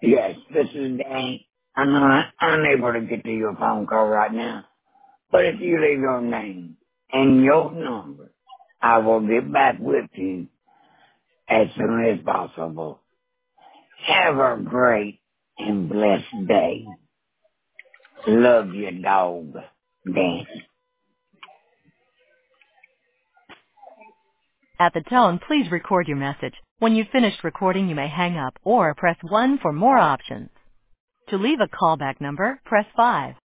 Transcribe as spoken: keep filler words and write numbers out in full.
Yes, this is Danny. I'm not unable to get to your phone call right now, but if you leave your name and your number, I will get back with you as soon as possible. Have a great and blessed day. Love your dog, Danny. At the tone, please record your message. When you've finished recording, you may hang up or press one for more options. To leave a callback number, press five.